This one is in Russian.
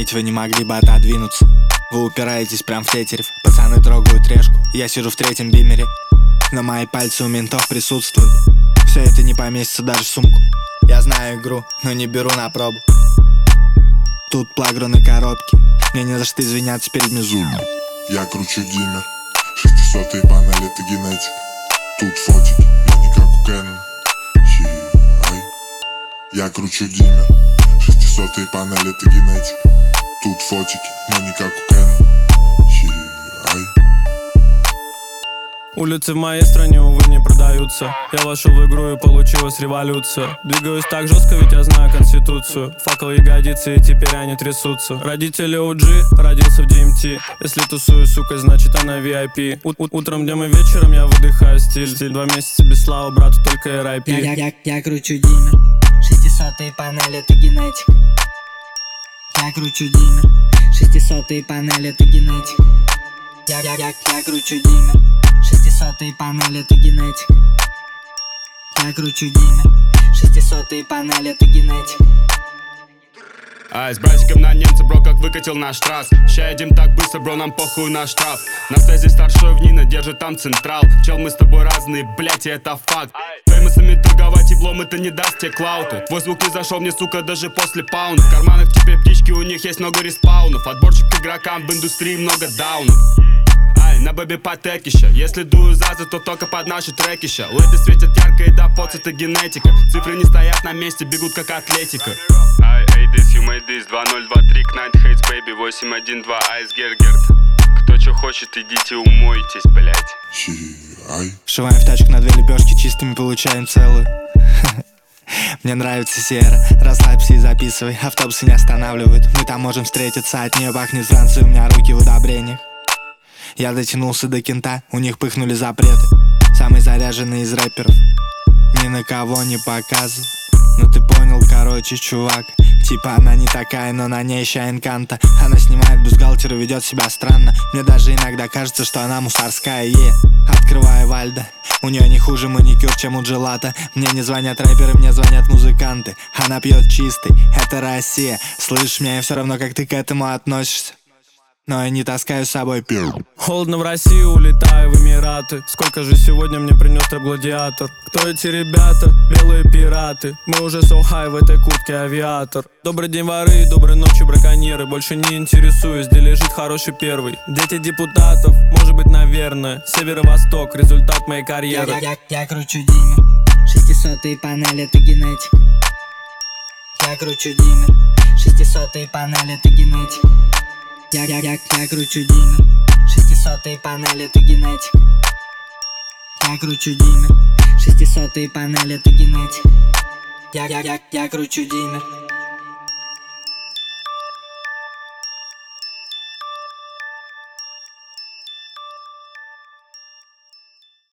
Заметь, вы не могли бы отодвинуться. Вы упираетесь прям в тетерев. Пацаны трогают решку, я сижу в третьем бимере. Но мои пальцы у ментов присутствуют. Все это не поместится даже в сумку. Я знаю игру, но не беру на пробу. Тут плагру на коробке. Мне не за что извиняться перед Мизуми. Я кручу диммер, 600-й панель, это генетик. Тут фотики, но не как у Кэнона. Ай. Я кручу диммер, 600-й панель, это генетик. Тут фотики, но не как у Кэнона. Ай. Улицы в моей стране, увы, не продаются. Я вошел в игру и получилась революция. Двигаюсь так жестко, ведь я знаю конституцию. Факел ягодицы, и теперь они трясутся. Родители OG, родился в DMT. Если тусую, сука, значит она VIP. Утром, днем и вечером я выдыхаю стиль. 2 месяца без славы, брату только RIP. Я кручу диммер, 600-й панель, это генетик. Я кручу диммер, 600-й панель, это генетик. Я кручу диммер, 600-й панель, это генетик. Я кручу диммер, 600-й панель, это генетик. С братиком на немца, бро, как выкатил наш трасс. Ща едем так быстро, бро, нам похуй на штраф. На стезе старшой в Нина держит там централ. Чел, мы с тобой разные, блять, и это факт. Феймосами торговать еблом, это не даст тебе клауты. Твой звук не зашел мне, сука, даже после паунда. В карманах теперь птички, у них есть много респаунов. Отборчик игрокам в индустрии много даунов. На бэби потекища. Если дую зазы, то только под наши трекища. Леды светят ярко и да поц, это генетика. Цифры не стоят на месте, бегут как атлетика. Эй, this, you made this, 2023, Knight Hates, baby, 812, Ice Gergert. Кто чё хочет, идите умойтесь, блять. Ай. Вшиваем в тачку на 2 лепешки, чистыми получаем целую. Мне нравится сера, расслабься и записывай. Автобусы не останавливают, мы там можем встретиться. От нее пахнет Францией, у меня руки в удобрениях. Я дотянулся до кента, у них пыхнули запреты. Самый заряженный из рэперов, ни на кого не показывал. Но ты понял, короче, чувак. Типа она не такая, но на ней ща инканта. Она снимает бюстгальтер и ведет себя странно. Мне даже иногда кажется, что она мусорская. Открываю Вальдо, у нее не хуже маникюр, чем у Джелата. Мне не звонят рэперы, мне звонят музыканты. Она пьет чистый, это Россия. Слышишь, мне все равно, как ты к этому относишься. Но я не таскаю с собой пиво. Холодно в России, улетаю в Эмираты. Сколько же сегодня мне принес трэп-гладиатор? Кто эти ребята? Белые пираты. Мы уже so high в этой куртке авиатор. Добрый день, воры, доброй ночи, браконьеры. Больше не интересуюсь, где лежит хороший первый. Дети депутатов, может быть, наверное. Северо-восток, результат моей карьеры. Я кручу диммер, 600-й панель, это генетик. Я кручу диммер, 600-й панель, это генетик. Я кручу диммер, 600-й панель, это генетик. Я кручу диммер, 600-й панель, это генетик. Я кручу диммер.